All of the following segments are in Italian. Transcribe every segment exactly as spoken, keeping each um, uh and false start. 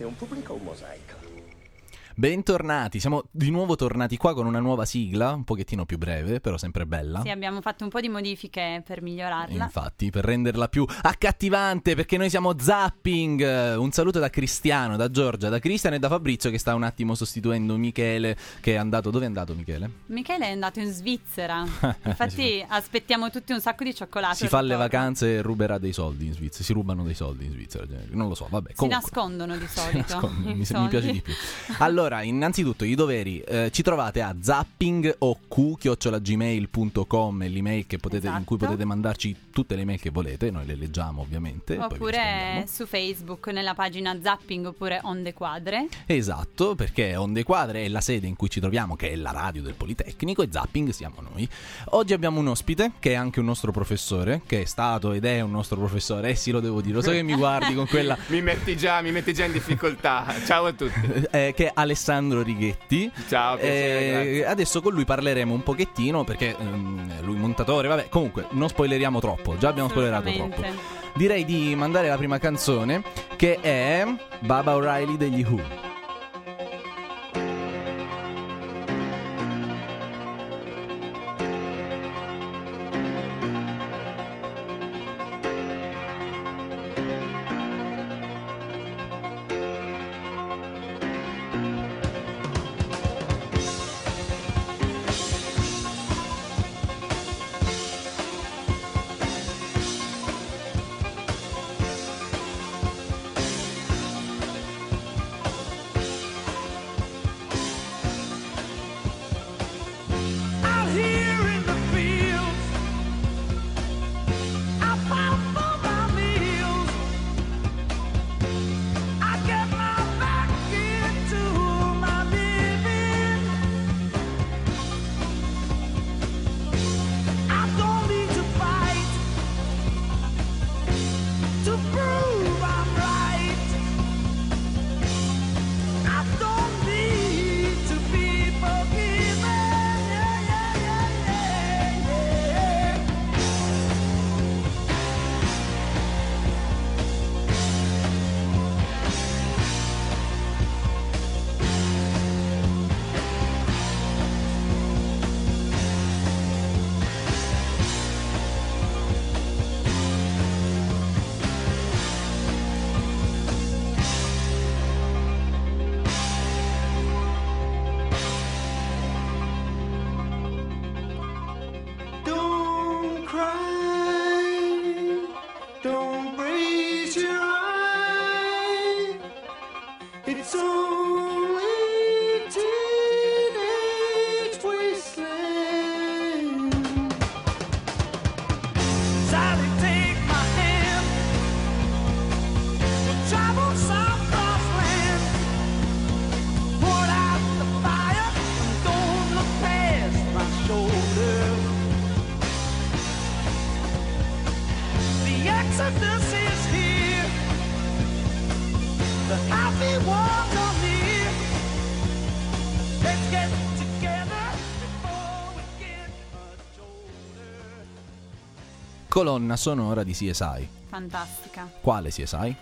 Siete un pubblico o un mosaico? Bentornati, siamo di nuovo tornati qua con una nuova sigla, un pochettino più breve, però sempre bella. Sì, abbiamo fatto un po' di modifiche per migliorarla. Infatti, per renderla più accattivante, perché noi siamo Zapping. Un saluto da Cristiano, da Giorgia, da Cristian e da Fabrizio, che sta un attimo sostituendo Michele, che è andato... Dove è andato Michele? Michele è andato in Svizzera. Infatti aspettiamo tutti un sacco di cioccolato. Si fa le vacanze e ruberà dei soldi in Svizzera. Si rubano dei soldi in Svizzera, non lo so, vabbè. Si Comunque, nascondono di solito. si nascondono, mi, soldi. mi piace di più. Allora, innanzitutto i doveri, eh, ci trovate a zapping o q chiocciola gmail punto com, è l'email che potete, esatto. in cui potete mandarci tutte le email che volete, noi le leggiamo ovviamente. Oppure su Facebook nella pagina Zapping oppure Onde Quadre. Esatto, perché Onde Quadre è la sede in cui ci troviamo, che è la radio del Politecnico, e Zapping siamo noi. Oggi abbiamo un ospite che è anche un nostro professore, che è stato ed è un nostro professore. Eh sì, lo devo dire, lo so che mi guardi con quella... mi metti già, mi metti già in difficoltà. Ciao a tutti. Eh, che è Alessandro Righetti. Ciao, piacere, eh, adesso con lui parleremo un pochettino, perché um, lui montatore, vabbè, comunque non spoileriamo troppo, già abbiamo spoilerato troppo. Direi di mandare la prima canzone, che è Baba O'Reilly degli Who. Colonna sonora di C S I. Fantastica. Quale C S I?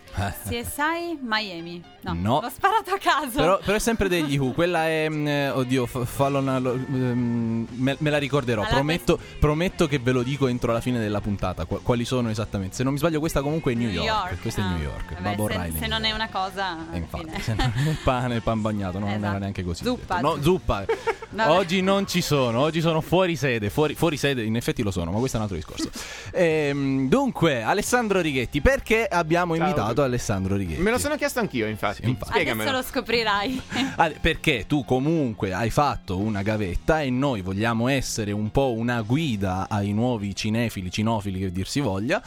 C S I Miami. No, no. L'ho sparato a caso. Però, però è sempre degli Who. Quella è eh, oddio f- Fallon, um, me, me la ricorderò. Allora, prometto, quest... prometto che ve lo dico entro la fine della puntata. Qu- quali sono esattamente? Se non mi sbaglio, questa comunque è New, New York. York. Questa ah. è New York. Vabbè, se, se non è una cosa. E infatti, se non è pane, il pan bagnato, no, esatto. Non era neanche così. Zuppa. No, zuppa. Oggi non ci sono. Oggi sono fuori sede. Fuori, fuori sede, in effetti lo sono, ma questo è un altro discorso. ehm, dunque, Alessandro Righetti. Perché abbiamo Ciao. invitato Alessandro Righetti? Me lo sono chiesto anch'io, infatti. Sì, infatti. Adesso lo scoprirai. ah, perché tu comunque hai fatto una gavetta e noi vogliamo essere un po' una guida ai nuovi cinefili, cinofili che dir si voglia.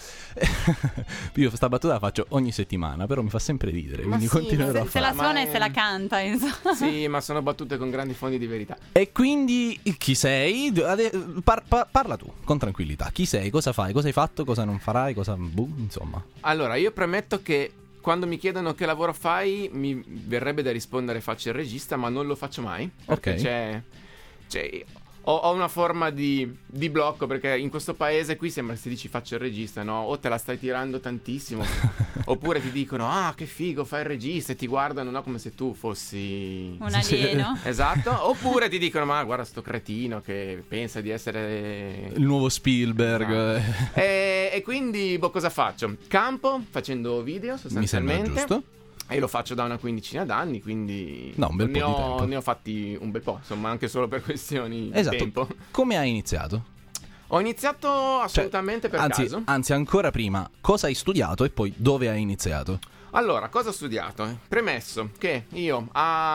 Io sta battuta la faccio ogni settimana, però mi fa sempre ridere, ma quindi sì, continuerò se, a se farla. la suona ma e se la canta, insomma. Sì, ma sono battute con grandi fondi di verità. E quindi chi sei? Par- par- parla tu, con tranquillità. Chi sei? Cosa fai? Cosa hai fatto? Cosa non farai? Cosa... Buh, insomma. Allora, io premetto che quando mi chiedono che lavoro fai, mi verrebbe da rispondere faccio il regista, ma non lo faccio mai. Ok. C'è, c'è, ho, ho una forma di, di blocco, perché in questo paese qui sembra che se dici faccio il regista, no? O te la stai tirando tantissimo oppure ti dicono ah che figo fai il regista e ti guardano, no, come se tu fossi un alieno. Esatto. Oppure ti dicono ma guarda sto cretino che pensa di essere il nuovo Spielberg. Ah. e, e quindi boh, cosa faccio? Campo facendo video sostanzialmente. Mi sembra giusto. E lo faccio da una quindicina d'anni, quindi no, un bel ne, po' ho, di tempo. ne ho fatti un bel po', insomma, anche solo per questioni esatto. di tempo. Come hai iniziato? Ho iniziato assolutamente cioè, per anzi, caso. Anzi, ancora prima, cosa hai studiato e poi dove hai iniziato? Allora, cosa ho studiato? Premesso che io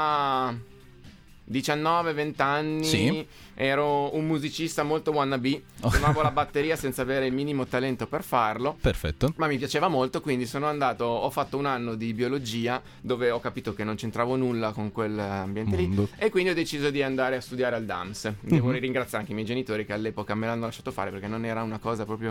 a diciannove venti anni sì. ero un musicista molto wannabe, suonavo la batteria senza avere il minimo talento per farlo. Perfetto. Ma mi piaceva molto, quindi sono andato, ho fatto un anno di biologia dove ho capito che non c'entravo nulla con quell'ambiente Mondo. lì, e quindi ho deciso di andare a studiare al D A M S. Devo Mm-hmm. ringraziare anche i miei genitori che all'epoca me l'hanno lasciato fare, perché non era una cosa proprio...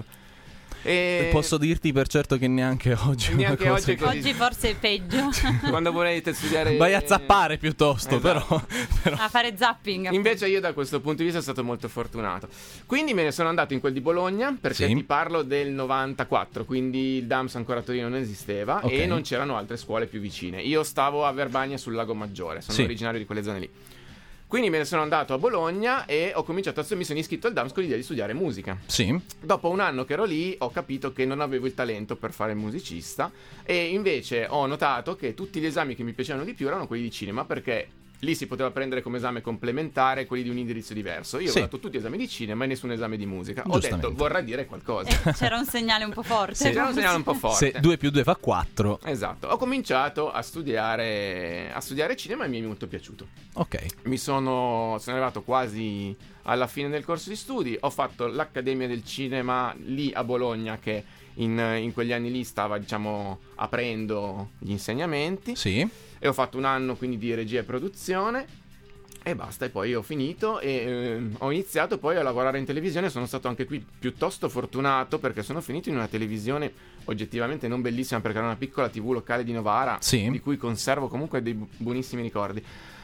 E... Posso dirti per certo che neanche oggi neanche una oggi, cosa è così. Oggi forse è peggio. Quando volete studiare vai a zappare piuttosto. Esatto. però, però... A fare zapping. Invece io da questo punto di vista sono stato molto fortunato. Quindi me ne sono andato in quel di Bologna, perché sì. ti parlo del novantaquattro, quindi il D A M S ancora a Torino non esisteva, okay. e non c'erano altre scuole più vicine. Io stavo a Verbania sul Lago Maggiore, sono sì. originario di quelle zone lì. Quindi me ne sono andato a Bologna e ho cominciato a, mi sono iscritto al D A M S con l'idea di studiare musica. Sì. Dopo un anno che ero lì ho capito che non avevo il talento per fare il musicista, e invece ho notato che tutti gli esami che mi piacevano di più erano quelli di cinema, perché lì si poteva prendere come esame complementare quelli di un indirizzo diverso. Io sì. ho dato tutti esami di cinema e nessun esame di musica. Ho detto vorrà dire qualcosa. Eh, c'era un segnale un po' forte. Sì. C'era un segnale un po' forte. Se due più due fa quattro. Esatto. Ho cominciato a studiare a studiare cinema e mi è molto piaciuto. Ok. Mi sono sono arrivato quasi alla fine del corso di studi. Ho fatto l'Accademia del Cinema lì a Bologna, che in, in quegli anni lì stava, diciamo, aprendo gli insegnamenti. Sì. E ho fatto un anno quindi di regia e produzione e basta, e poi ho finito e eh, ho iniziato poi a lavorare in televisione. Sono stato anche qui piuttosto fortunato, perché sono finito in una televisione oggettivamente non bellissima, perché era una piccola tivù locale di Novara, sì. di cui conservo comunque dei bu- buonissimi ricordi.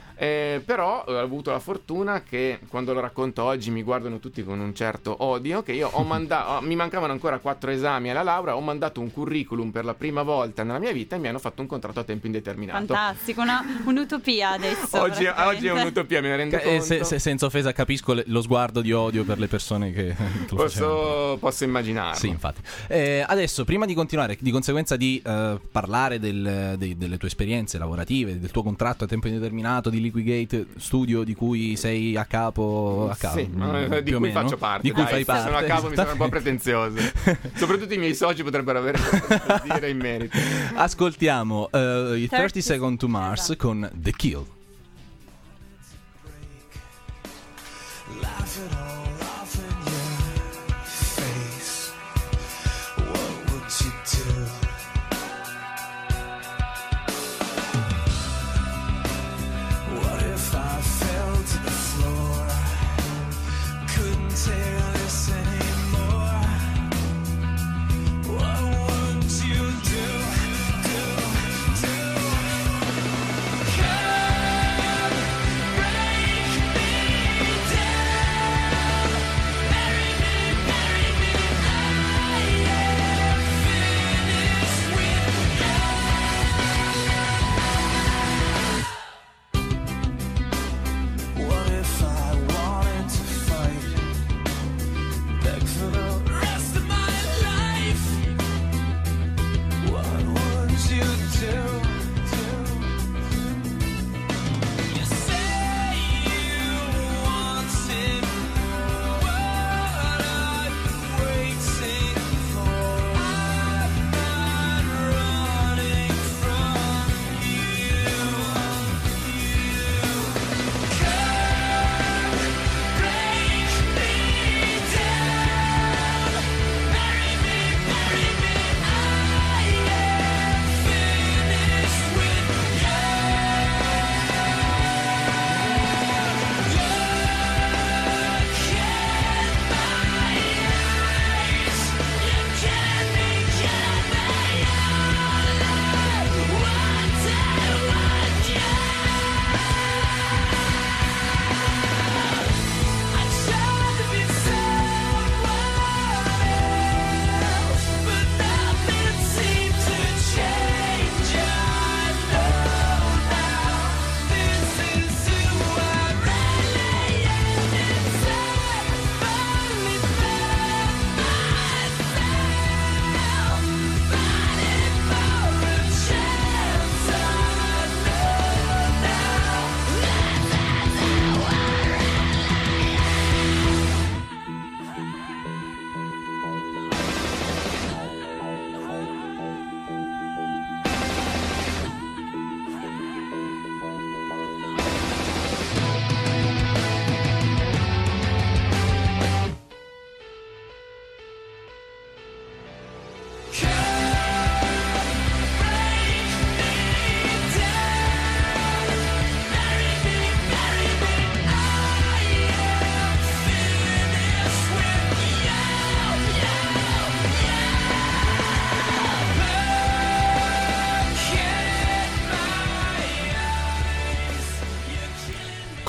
Eh, però ho avuto la fortuna che quando lo racconto oggi mi guardano tutti con un certo odio, che io ho mandato, mi mancavano ancora quattro esami alla laurea, ho mandato un curriculum per la prima volta nella mia vita e mi hanno fatto un contratto a tempo indeterminato. Fantastico, una, un'utopia adesso. Oggi, oggi è un'utopia, me ne rendo Eh, conto. se, se, senza offesa capisco le, lo sguardo di odio per le persone che, che lo facevano. Posso, posso immaginarlo. Sì, infatti. Eh, adesso, prima di continuare, di conseguenza di eh, parlare del, dei, delle tue esperienze lavorative, del tuo contratto a tempo indeterminato di Liquigate Studio, di cui sei a capo, a capo sì, mh, di più o cui meno, faccio parte. di cui dai, fai parte. Sono a capo, mi sembra un po' pretenzioso. Soprattutto i miei soci potrebbero avere da dire in merito. Ascoltiamo uh, i thirty Seconds to Mars esatto. con The Kill. Laugh it all off in your face. What would you do? What if I fell to the floor? Couldn't take this anymore. What would you do? Do, do? Come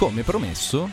come promesso,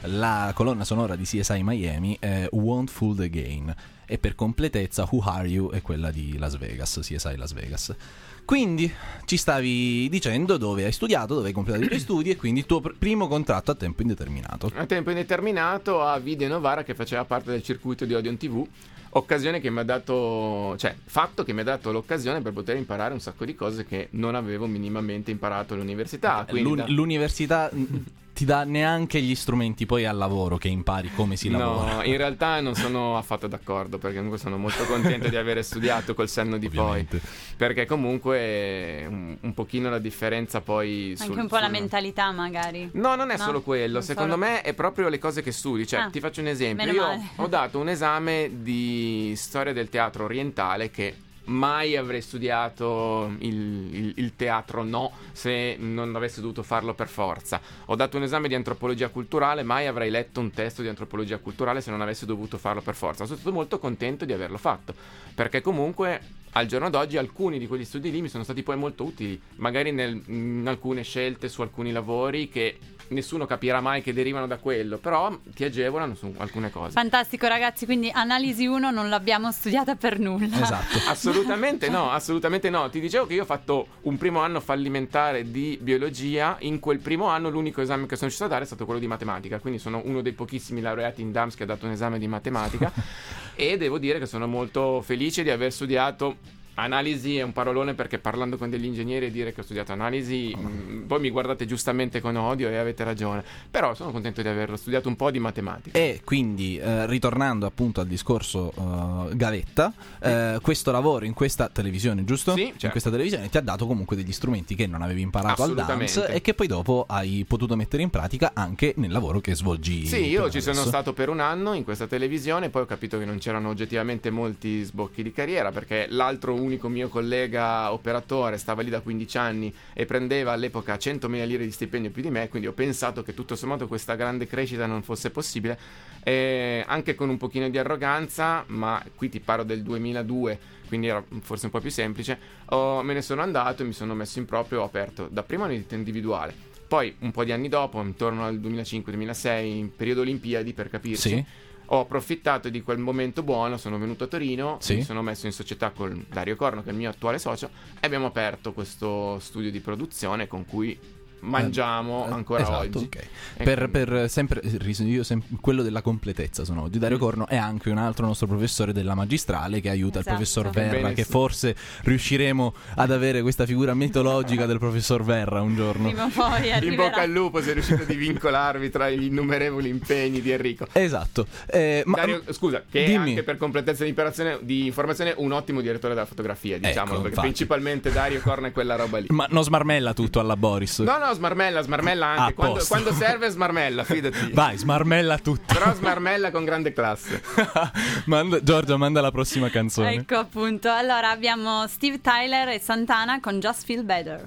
la colonna sonora di C S I Miami è Won't Fool the Game, e per completezza Who Are You è quella di Las Vegas, C S I Las Vegas. Quindi ci stavi dicendo dove hai studiato, dove hai completato i tuoi studi, e quindi il tuo pr- primo contratto a tempo indeterminato. A tempo indeterminato a Video Novara, che faceva parte del circuito di Odeon tivù, occasione che mi ha dato, cioè fatto che mi ha dato l'occasione per poter imparare un sacco di cose che non avevo minimamente imparato all'università. Quindi L'un- da... L'università ti dà neanche gli strumenti poi al lavoro, che impari come si lavora. No, in realtà non sono affatto d'accordo, perché comunque sono molto contento di aver studiato col senno di Ovviamente. poi, perché comunque un, un pochino la differenza poi Anche sul, un po' sul... la mentalità magari. No, non è No, solo quello, non secondo solo. me è proprio le cose che studi, cioè Ah, ti faccio un esempio, meno io male. ho dato un esame di storia del teatro orientale che mai avrei studiato il, il, il teatro, no, se non avessi dovuto farlo per forza. Ho dato un esame di antropologia culturale, mai avrei letto un testo di antropologia culturale se non avessi dovuto farlo per forza. Sono stato molto contento di averlo fatto, perché comunque al giorno d'oggi alcuni di quegli studi lì mi sono stati poi molto utili, magari nel, in alcune scelte su alcuni lavori che nessuno capirà mai che derivano da quello, però ti agevolano su alcune cose. Fantastico ragazzi, quindi analisi uno non l'abbiamo studiata per nulla. Esatto. Assolutamente no, assolutamente no. Ti dicevo che io ho fatto un primo anno fallimentare di biologia. In quel primo anno l'unico esame che sono riuscito a dare è stato quello di matematica, quindi sono uno dei pochissimi laureati in D A M S che ha dato un esame di matematica e devo dire che sono molto felice di aver studiato. Analisi è un parolone, perché parlando con degli ingegneri e dire che ho studiato analisi, mh, voi mi guardate giustamente con odio e avete ragione, però sono contento di averlo studiato un po' di matematica. E quindi, eh, ritornando appunto al discorso uh, gavetta, eh, questo lavoro in questa televisione, giusto? Sì, In certo. questa televisione ti ha dato comunque degli strumenti che non avevi imparato al D A M S Assolutamente. e che poi dopo hai potuto mettere in pratica anche nel lavoro che svolgi. Sì, io per ci sono adesso. stato per un anno in questa televisione, poi ho capito che non c'erano oggettivamente molti sbocchi di carriera, perché l'altro unico mio collega operatore stava lì da quindici anni e prendeva all'epoca centomila lire di stipendio più di me, quindi ho pensato che tutto sommato questa grande crescita non fosse possibile, e anche con un pochino di arroganza, ma qui ti parlo del duemiladue, quindi era forse un po' più semplice, oh, me ne sono andato e mi sono messo in proprio, ho aperto dapprima un'edita individuale, poi un po' di anni dopo, intorno al duemilacinque duemilasei, in periodo Olimpiadi per capirci, Sì. ho approfittato di quel momento buono, sono venuto a Torino, Sì. mi sono messo in società con Dario Corno, che è il mio attuale socio, e abbiamo aperto questo studio di produzione con cui mangiamo Eh, ancora esatto, oggi. ok. E Per, quindi- per sempre io sem- quello della completezza sono oggi. Dario Mm. Corno è anche un altro nostro professore della magistrale che aiuta Esatto. il professor Che Verra, bene, che sì. forse riusciremo ad avere questa figura mitologica del professor Verra un giorno. Prima o poi In arriverà. bocca al lupo, sei riuscito a divincolarvi tra gli innumerevoli impegni di Enrico. Esatto. Eh, ma, Dario, scusa, che è dimmi. anche per completezza di, imparazione- di informazione un ottimo direttore della fotografia, diciamo, Ecco, perché infatti. principalmente Dario Corno è quella roba lì. ma non smarmella tutto alla Boris. No, no, smarmella, smarmella anche. A Quando, posto. quando serve smarmella, fidati. Vai, smarmella tutto. Però smarmella con grande classe. Manda, Giorgia, manda la prossima canzone. Ecco appunto. Allora abbiamo Steve Tyler e Santana con Just Feel Better.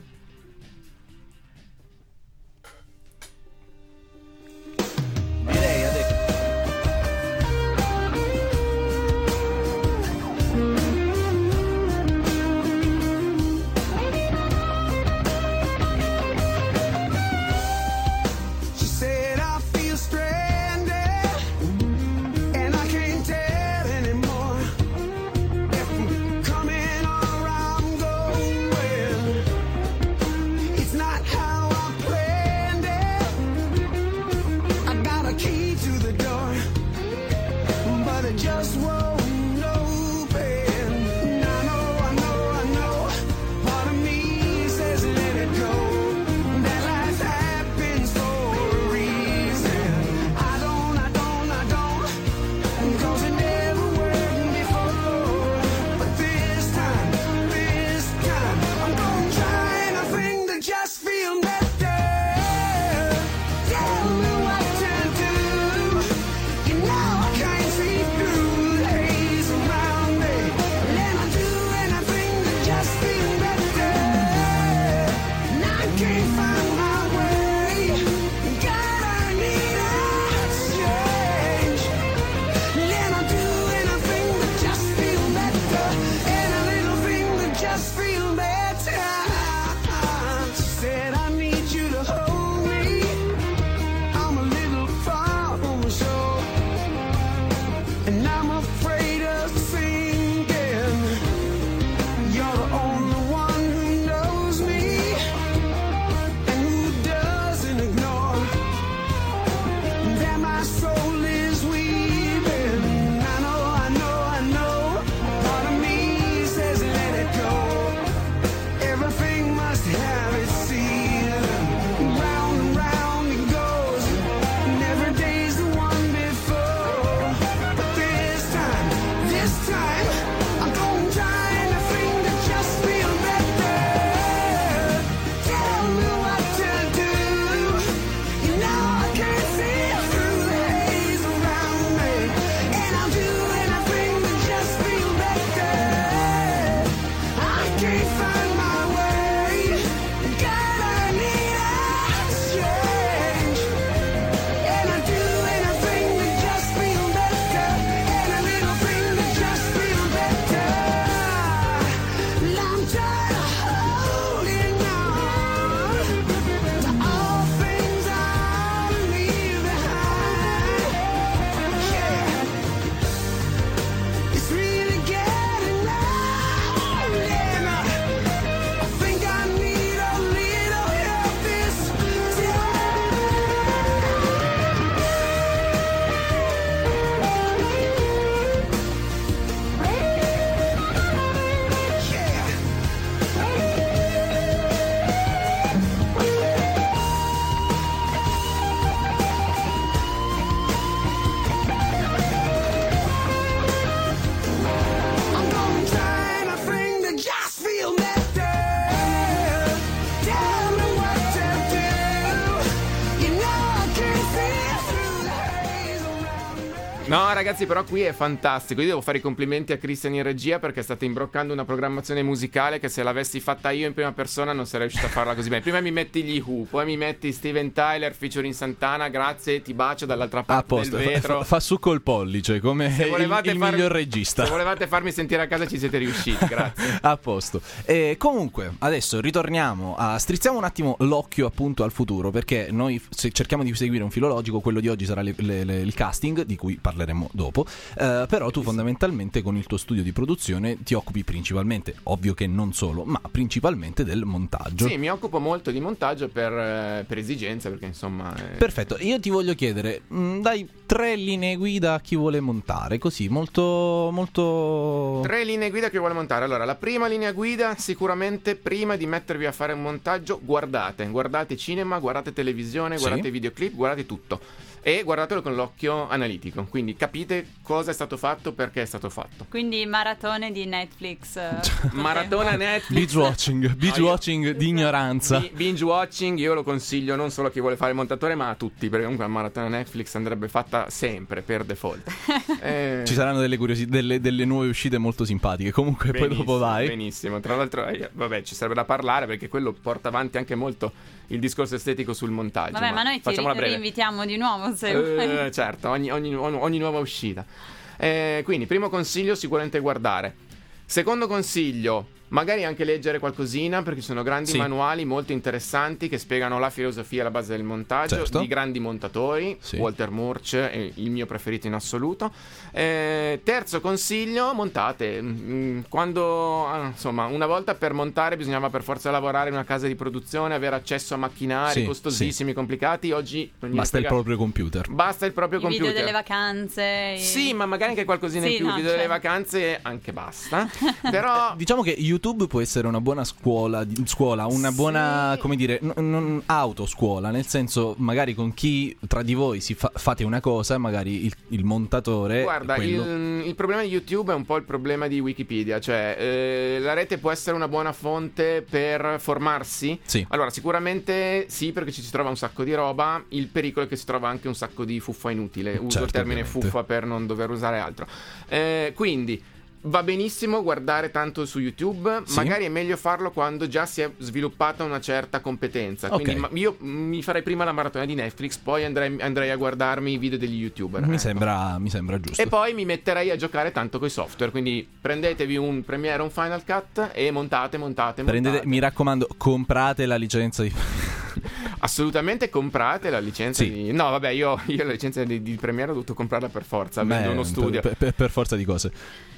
She said I feel stranded and I can't tell anymore if I'm coming or I'm going. No, ragazzi, però qui è fantastico. Io devo fare i complimenti a Christian in regia, perché state imbroccando una programmazione musicale che se l'avessi fatta io in prima persona non sarei riuscito a farla così bene. Prima mi metti gli Who, poi mi metti Steven Tyler featuring Santana, grazie, ti bacio dall'altra parte A posto, del vetro. fa, fa su col pollice come Se il, volevate il farmi- miglior regista. Se volevate farmi sentire a casa ci siete riusciti, grazie. A posto. E comunque, adesso ritorniamo a strizziamo un attimo l'occhio appunto al futuro, perché noi se cerchiamo di seguire un filo logico, quello di oggi sarà le- le- le- il casting, di cui parleremo dopo. Eh, però tu fondamentalmente con il tuo studio di produzione ti occupi principalmente, ovvio che non solo, ma principalmente del montaggio. Sì, mi occupo molto di montaggio per, eh, per esigenza, perché insomma... eh, Perfetto, io ti voglio chiedere, mh, dai tre linee guida a chi vuole montare, così molto molto Tre linee guida che vuole montare. Allora, la prima linea guida, sicuramente prima di mettervi a fare un montaggio, guardate, guardate cinema, guardate televisione, Sì. guardate videoclip, guardate tutto. E guardatelo con l'occhio analitico, quindi capite cosa è stato fatto, perché è stato fatto. Quindi maratone di Netflix. eh, Maratona Netflix. binge watching, binge No, io- watching di ignoranza. Bi- Binge watching io lo consiglio non solo a chi vuole fare il montatore, ma a tutti, perché comunque la maratona Netflix andrebbe fatta sempre per default. Eh, Ci saranno delle curiosi- delle, delle nuove uscite molto simpatiche. Comunque poi dopo benissimo, vai. Benissimo. Tra l'altro, eh, vabbè, ci serve da parlare, perché quello porta avanti anche molto il discorso estetico sul montaggio. Vabbè, ma noi ti facciamola ri- breve. rinvitiamo di nuovo se vuoi. Eh, certo, ogni, ogni- ogni nuova uscita. Eh, quindi, primo consiglio, sicuramente guardare. Secondo consiglio, magari anche leggere qualcosina, perché ci sono grandi Sì. manuali molto interessanti che spiegano la filosofia alla base del montaggio, Certo. di grandi montatori. Sì. Walter Murch è il mio preferito in assoluto. Eh, terzo consiglio, montate. Mm, Quando, ah, insomma, una volta per montare bisognava per forza lavorare in una casa di produzione, avere accesso a macchinari Sì, costosissimi, complicati. Oggi non gliene Basta il frega- proprio computer. Basta il proprio I computer. video delle vacanze. i- Sì, ma magari anche qualcosina in Sì, più. no, Video delle certo. vacanze anche basta. Però Diciamo che YouTube può essere una buona scuola, di- scuola una Sì. buona, come dire, n- non autoscuola, nel senso magari con chi tra di voi si fa- fate una cosa, magari il, il montatore guarda, quello... il, il problema di YouTube è un po' il problema di Wikipedia. Cioè, eh, la rete può essere una buona fonte per formarsi. Sì. Allora, sicuramente sì, perché ci si trova un sacco di roba. Il pericolo è che si trova anche un sacco di fuffa inutile. Uso Certo, il termine ovviamente. fuffa per non dover usare altro. Eh, quindi va benissimo guardare tanto su YouTube, Sì. magari è meglio farlo quando già si è sviluppata una certa competenza. Quindi Ok. ma- io mi farei prima la maratona di Netflix, poi andrei, andrei a guardarmi i video degli YouTuber. mi, ecco. sembra, mi sembra giusto. E poi mi metterei a giocare tanto coi software. Quindi prendetevi un Premiere o un Final Cut e montate, montate, Prendete, montate. mi raccomando, comprate la licenza di... Assolutamente comprate la licenza Sì. di... No, vabbè, io, io la licenza di, di Premiere ho dovuto comprarla per forza, avendo Beh, uno studio. per, per- per forza di cose.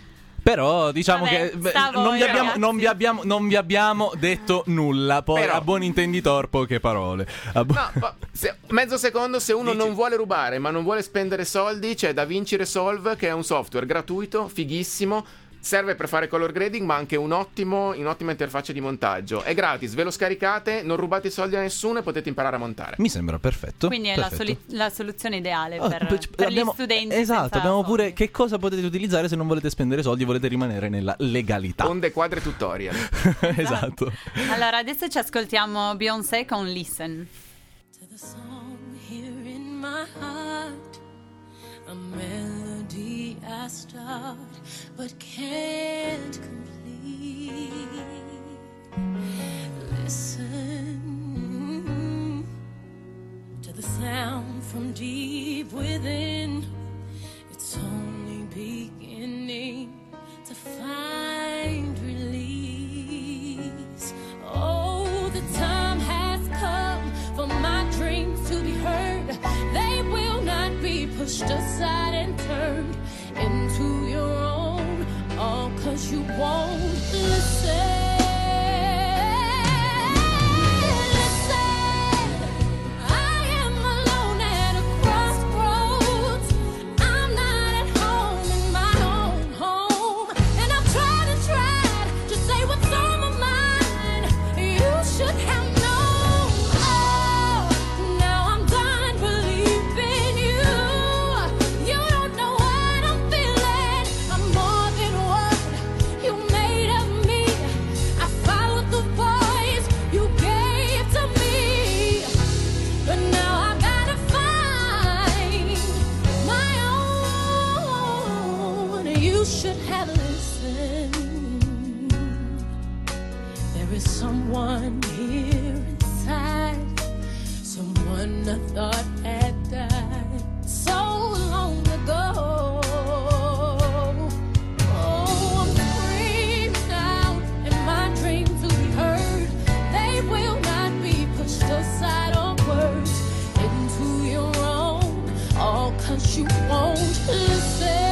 Però diciamo Vabbè, che beh, sta a non, voi, vi abbiamo, ragazzi. non, vi abbiamo, non vi abbiamo detto nulla. Poi Però- a buon intenditor poche parole. A bu- No, ma se- mezzo secondo, se uno Dici- non vuole rubare ma non vuole spendere soldi, c'è DaVinci Resolve, che è un software gratuito, fighissimo. Serve per fare color grading, ma anche un ottimo, un'ottima interfaccia di montaggio. È gratis, ve lo scaricate, non rubate i soldi a nessuno e potete imparare a montare. Mi sembra perfetto. Quindi è la, perfetto. soli- la soluzione ideale Oh, per, pe- per abbiamo- gli studenti. Esatto, senza abbiamo pure soldi. che cosa potete utilizzare se non volete spendere soldi e volete rimanere nella legalità. Onde quadre tutorial. Esatto. Allora, adesso ci ascoltiamo Beyoncé con Listen. To the song here in my heart, a melody I start but can't complete. Listen to the sound from deep within. It's only beginning to find release. Oh, the time has come for my dreams to be heard. They will not be pushed aside and turned into your own, all 'cause you won't listen. You made of me. one I thought had died so long ago. Oh, I'm screaming out in my dreams to be heard. They will not be pushed aside or words into your own, all 'cause you won't listen.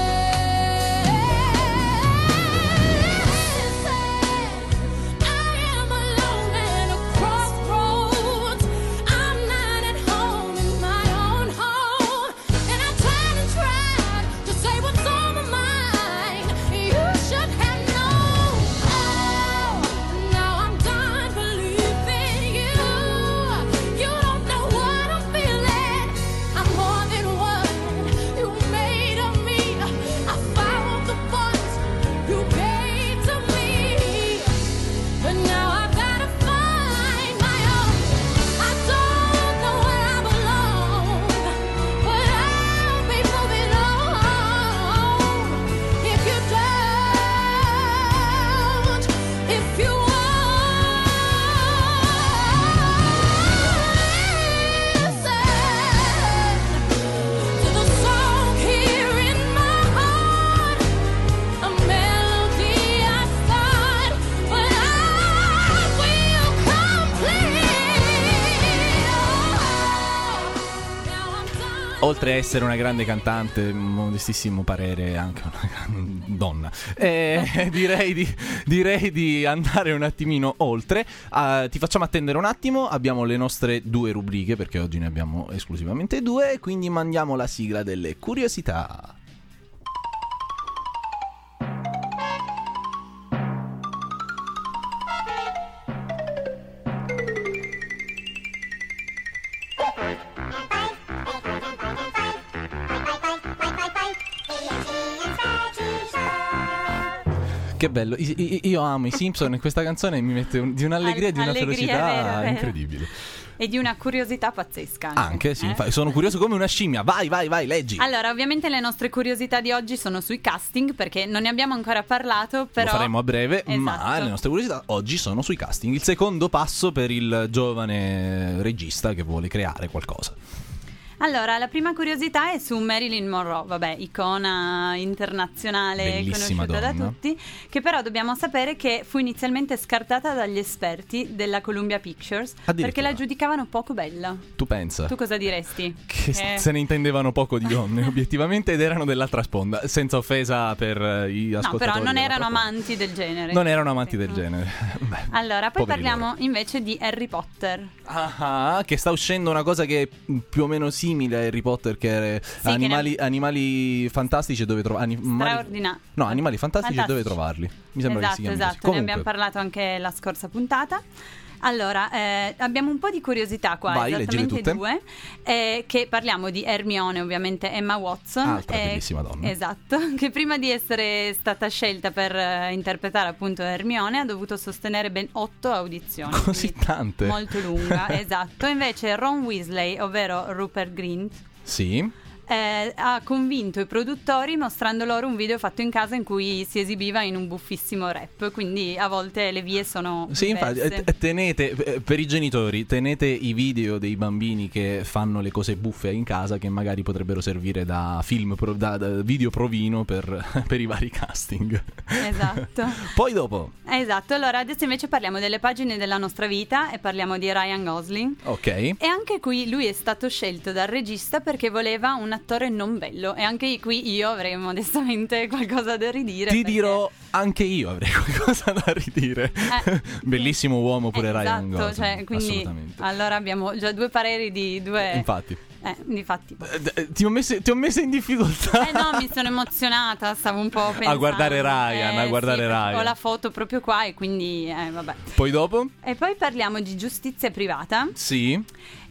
Oltre a essere una grande cantante, modestissimo parere, anche una grande donna, eh, direi, di, direi di andare un attimino oltre. Uh, ti facciamo attendere un attimo, abbiamo le nostre due rubriche, perché oggi ne abbiamo esclusivamente due, quindi mandiamo la sigla delle curiosità. Che bello, I- io amo i Simpson e questa canzone mi mette un- di un'allegria e di una Allegria, ferocità vero, vero. incredibile. E di una curiosità pazzesca. Anche, Anche, sì, eh? infatti, sono curioso come una scimmia. Vai, vai, vai, leggi. Allora, ovviamente le nostre curiosità di oggi sono sui casting, perché non ne abbiamo ancora parlato, però... Lo faremo a breve, ma Esatto. le nostre curiosità oggi sono sui casting. Il secondo passo per il giovane regista che vuole creare qualcosa. Allora, la prima curiosità è su Marilyn Monroe, vabbè, icona internazionale Bellissima conosciuta da donna. tutti, che però dobbiamo sapere che fu inizialmente scartata dagli esperti della Columbia Pictures perché Addirittura. la giudicavano poco bella. Tu pensa? Tu cosa diresti? Che Eh, se ne intendevano poco di donne, obiettivamente, ed erano dell'altra sponda, senza offesa per eh, i No, ascoltatori. però non dell'altra erano sponda. amanti del genere. Non erano amanti del Mm. genere. Beh, Allora, poi poveri parliamo loro. invece di Harry Potter. Ah, che sta uscendo una cosa che è più o meno simile a Harry Potter, che è che animali, ne- animali fantastici dove trovare. Straordina- No, animali fantastici, Fantastici. dove trovarli. Mi sembra Esatto, che si chiami esatto, così. ne Comunque, abbiamo parlato anche la scorsa puntata. Allora, eh, abbiamo un po' di curiosità qua, Vai, leggile esattamente tutte. due, eh, che parliamo di Hermione, ovviamente Emma Watson. Altra eh, bellissima donna. Esatto, che prima di essere stata scelta per eh, interpretare appunto Hermione ha dovuto sostenere ben otto audizioni. Così quindi tante. Molto lunga, esatto. Invece Ron Weasley, ovvero Rupert Grint, Sì. eh, ha convinto i produttori mostrando loro un video fatto in casa in cui si esibiva in un buffissimo rap, quindi a volte le vie sono Sì, infatti, diverse. eh, tenete, eh, per i genitori, tenete i video dei bambini che fanno le cose buffe in casa, che magari potrebbero servire da film, pro- da, da video provino per, per i vari casting. Esatto. Poi dopo, Esatto, allora adesso invece parliamo delle pagine della nostra vita e parliamo di Ryan Gosling. ok. E anche qui lui è stato scelto dal regista perché voleva un attore non bello, e anche qui io avrei modestamente qualcosa da ridire. Ti perché- dirò, anche io avrei qualcosa da ridire. Eh, Bellissimo uomo pure eh, Ryan esatto, Gosling, cioè, quindi assolutamente. allora abbiamo già due pareri di due... Infatti, Eh, difatti. Eh, d- ti ho messo, ti ho messo in difficoltà. Eh no, mi sono emozionata, stavo un po' pensando. A guardare Ryan, a Eh, guardare sì, perché Ryan. ho la foto proprio qua e quindi, eh, vabbè. Poi dopo? E poi parliamo di giustizia privata. Sì.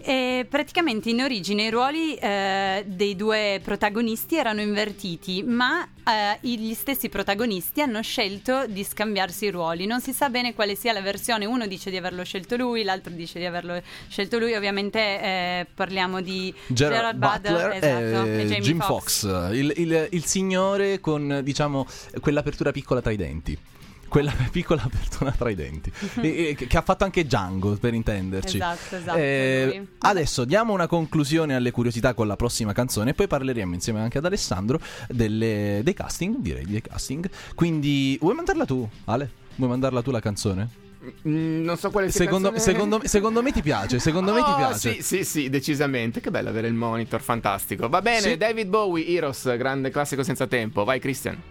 E praticamente in origine i ruoli eh, dei due protagonisti erano invertiti, ma eh, i- gli stessi protagonisti hanno scelto di scambiarsi i ruoli. Non si sa bene quale sia la versione, uno dice di averlo scelto lui, l'altro dice di averlo scelto lui. Ovviamente eh, parliamo di Gerard, Butler, esatto, e e Jamie Jim Foxx. Fox, il, il- il signore con, diciamo, quell'apertura piccola tra i denti. quella piccola persona tra i denti, e, e, che ha fatto anche Django, per intenderci. Esatto, esatto. Eh, lui. adesso diamo una conclusione alle curiosità con la prossima canzone e poi parleremo insieme anche ad Alessandro delle, dei casting, direi dei casting. Quindi vuoi mandarla tu, Ale? Vuoi mandarla tu la canzone? Mm, non so quale sia Secondo, canzone... secondo, secondo me ti piace, secondo me ti Oh, piace. Sì, sì, sì, decisamente. Che bello avere il monitor, fantastico. Va bene, Sì. David Bowie, Heroes, grande classico senza tempo. Vai, Christian.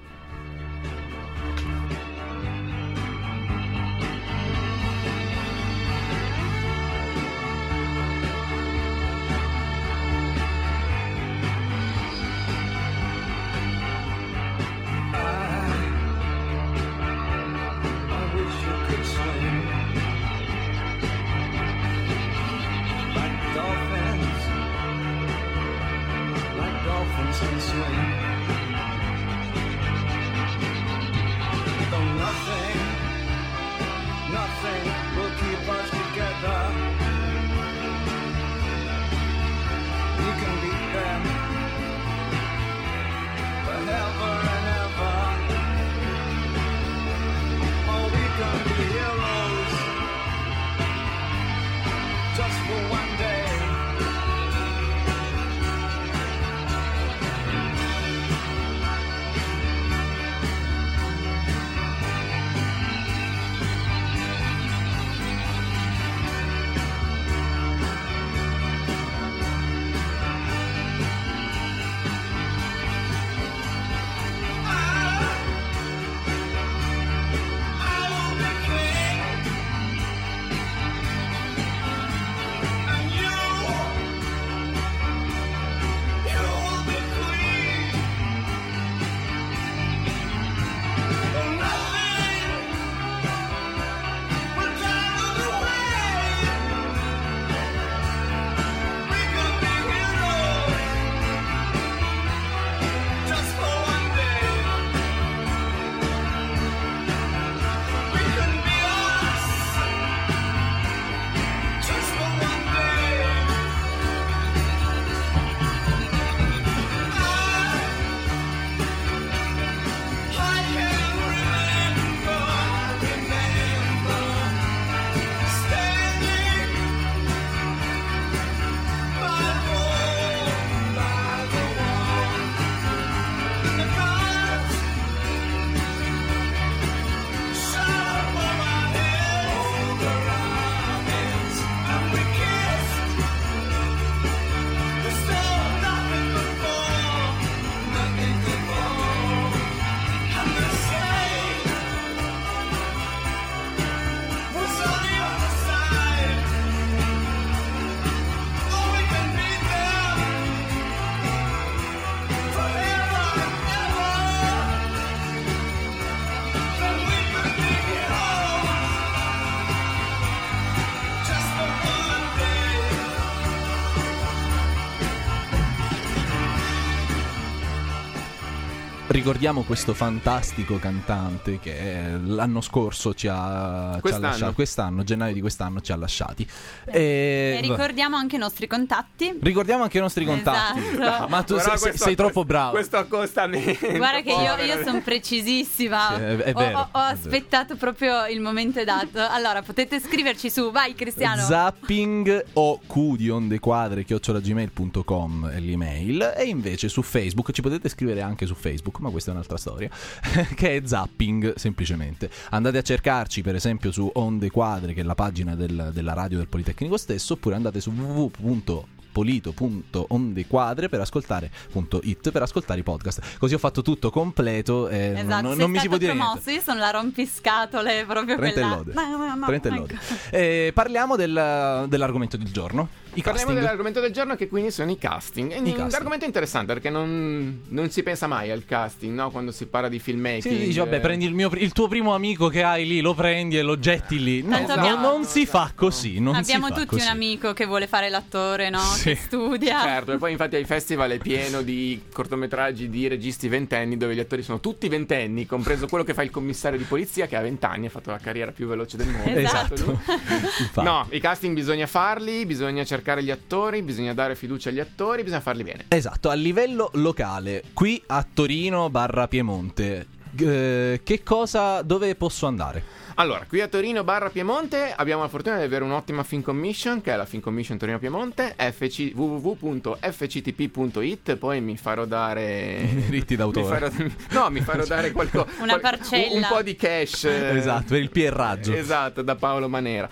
I wish you could swim like dolphins, like dolphins can swim. Though nothing, nothing will keep us together. We can beat them forever and ever. Oh, we can be heroes just for one day. Ricordiamo questo fantastico cantante che l'anno scorso ci ha, ci ha Quest'anno. lasciato, quest'anno, gennaio di quest'anno ci ha lasciati. E E, ricordiamo anche i nostri contatti. ricordiamo anche i nostri contatti. Esatto. Ma tu Però sei, sei- questo- sei troppo bravo. Questo accostamento. Guarda che io, povero. io sono precisissima. Sì, è- è Ho- vero, ho, ho è vero. aspettato proprio il momento esatto. Allora, potete scriverci su, vai Cristiano. Zapping o Q di onde quadre chiocciola gmail punto com è l'email, e invece su Facebook ci potete scrivere anche su Facebook, ma questa è un'altra storia, che è Zapping semplicemente. Andate a cercarci per esempio su Onde Quadre, che è la pagina del- della radio del Politecnico stesso, oppure andate su w w w punto polito punto ondequadre per ascoltare punto it per ascoltare i podcast. Così ho fatto tutto completo e Esatto, non, non, sei non mi si stato può dire promosso. niente. Io sono la rompiscatole, proprio Trenta e quella. lode. No, no, no, Trenta e ecco. lode. Eh, parliamo del- dell'argomento del giorno. I Parliamo casting. dell'argomento del giorno, che quindi sono i casting. È I un casting. argomento interessante perché non, non si pensa mai al casting, no? Quando si parla di filmmaking. Sì, dici, vabbè, eh, prendi il, mio, pri- il tuo primo amico che hai lì, lo prendi e lo getti lì. No, Tanto no, abbiamo- non si fa così. Non Abbiamo si fa tutti così. un amico che vuole fare l'attore, no? Sì. Che studia. Certo, e poi infatti ai festival è pieno di cortometraggi di registi ventenni dove gli attori sono tutti ventenni, compreso quello che fa il commissario di polizia che ha vent'anni, ha fatto la carriera più veloce del mondo. Esatto. Esatto. Infatti. No, i casting bisogna farli, bisogna cercare gli attori, bisogna dare fiducia agli attori, bisogna farli bene. Esatto, a livello locale, qui a Torino barra Piemonte, eh, che cosa, dove posso andare? Allora, qui a Torino barra Piemonte abbiamo la fortuna di avere un'ottima Film Commission, che è la Film Commission Torino Piemonte, f c w w w punto f c t p punto i t. Poi mi farò dare diritti d'autore. mi farò, no, mi farò dare qualco, Una qual- parcella. un, un po' di cash. eh, Esatto, per il pierraggio. Esatto, da Paolo Manera.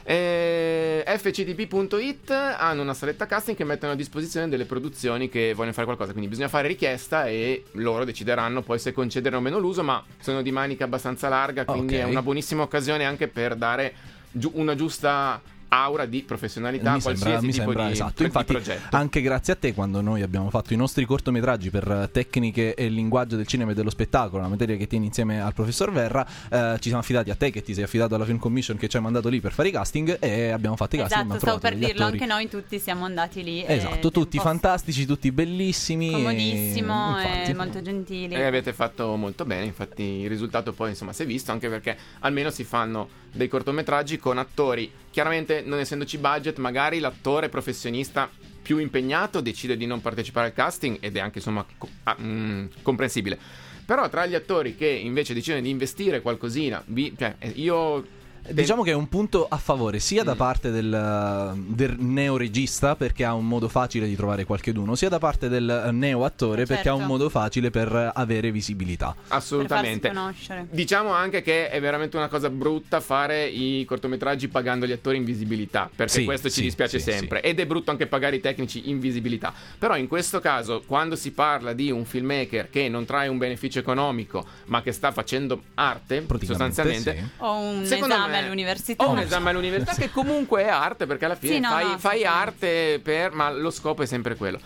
Eh, f c t p punto i t hanno una saletta casting che mettono a disposizione delle produzioni che vogliono fare qualcosa, quindi bisogna fare richiesta e loro decideranno poi se concedere o meno l'uso, ma sono di manica abbastanza larga, quindi Ok. è una buonissima occasione anche per dare giu- una giusta aura di professionalità a mi qualsiasi sembra, mi tipo sembra di, esatto. di Infatti, progetto. anche grazie a te, quando noi abbiamo fatto i nostri cortometraggi per tecniche e linguaggio del cinema e dello spettacolo, la materia che tieni insieme al professor Verra, eh, ci siamo affidati a te, che ti sei affidato alla Film Commission che ci hai mandato lì per fare i casting, e abbiamo fatto i casting. Esatto, abbiamo stavo per trovato degli dirlo, attori- anche noi tutti siamo andati lì. e Esatto, è tutti un po' fantastici, tutti bellissimi. comodissimo e... e infatti. molto gentili. E avete fatto molto bene, infatti il risultato poi insomma si è visto, anche perché almeno si fanno dei cortometraggi con attori, chiaramente non essendoci budget, magari l'attore professionista più impegnato decide di non partecipare al casting, ed è anche insomma co- ah, mm, comprensibile. Però tra gli attori che invece decidono di investire qualcosina, vi- cioè eh, io Diciamo che è un punto a favore sia da Mm. parte del, del neoregista, perché ha un modo facile di trovare qualcheduno, sia da parte del neoattore, Certo. perché ha un modo facile per avere visibilità. assolutamente Per farsi conoscere. diciamo anche che è veramente una cosa brutta fare i cortometraggi pagando gli attori in visibilità, perché Sì, questo ci sì, dispiace sì, sempre, ed è brutto anche pagare i tecnici in visibilità. Però in questo caso, quando si parla di un filmmaker che non trae un beneficio economico ma che sta facendo arte Praticamente, sostanzialmente, sì. O un secondo esame me- all'università. o un esame all'università che comunque è arte, perché alla fine Sì, no, fai, no, fai sì. arte per, ma lo scopo è sempre quello.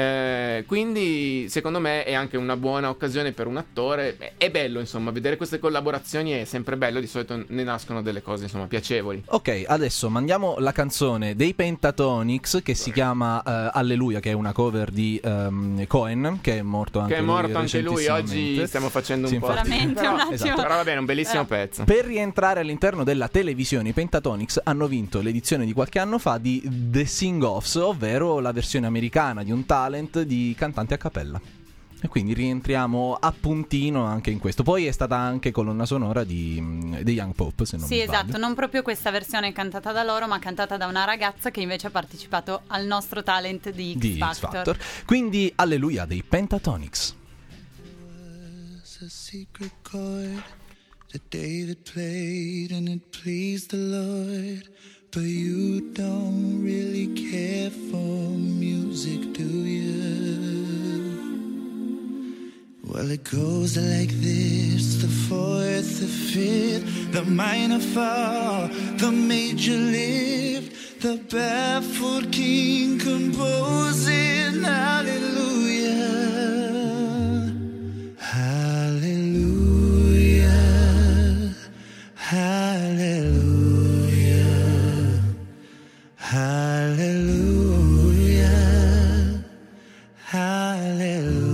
Eh, quindi secondo me è anche una buona occasione per un attore. È- È bello insomma vedere queste collaborazioni, è sempre bello, di solito ne nascono delle cose insomma piacevoli. Ok, adesso mandiamo la canzone dei Pentatonix che si chiama eh, Alleluia, che è una cover di ehm, Cohen, che è morto anche Che è lui morto anche lui, oggi recentissimamente. stiamo facendo un Sì, po' infatti. Veramente però, un attimo. esatto. però va bene, un bellissimo Eh. pezzo. Per rientrare all'interno della televisione, i Pentatonix hanno vinto l'edizione di qualche anno fa di The Sing-Offs, ovvero la versione americana di un talent di cantanti a cappella. E quindi rientriamo a puntino anche in questo. Poi è stata anche colonna sonora di, di Young Pop, se non Sì, mi esatto, sbaglio. non proprio questa versione cantata da loro, ma cantata da una ragazza che invece ha partecipato al nostro talent di X Di X Factor. Factor. Quindi Alleluia dei Pentatonix. Was a secret chord that David played and it pleased the Lord. But you don't really care for music, do you? Well, it goes like this: the fourth, the fifth, the minor fall, the major lift, the baffled king composing hallelujah, hallelujah, hallelujah, hallelujah, hallelujah.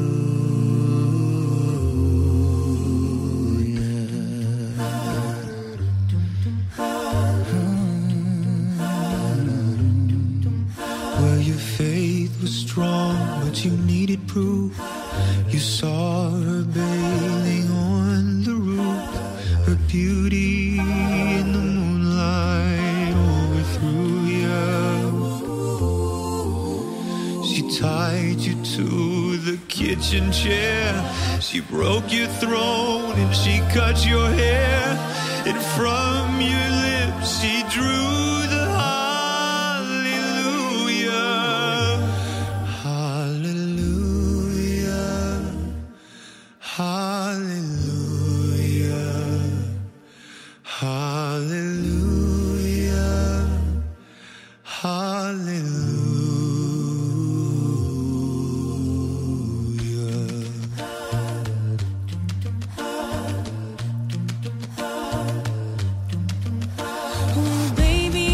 Well, your faith was strong, but you needed proof. You saw her bathing on the roof, her beauty in the moonlight overthrew you. She tied you to the kitchen chair, she broke your throne and she cut your hair, and from your lips she drew the hallelujah, hallelujah, hallelujah, hallelujah, hallelujah. Oh, baby,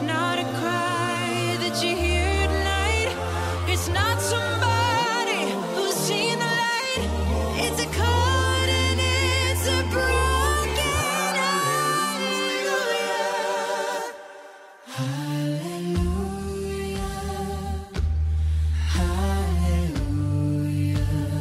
not a cry that you hear tonight. It's not somebody who's seen the light. It's a chord and it's a broken hallelujah. Hallelujah. Hallelujah.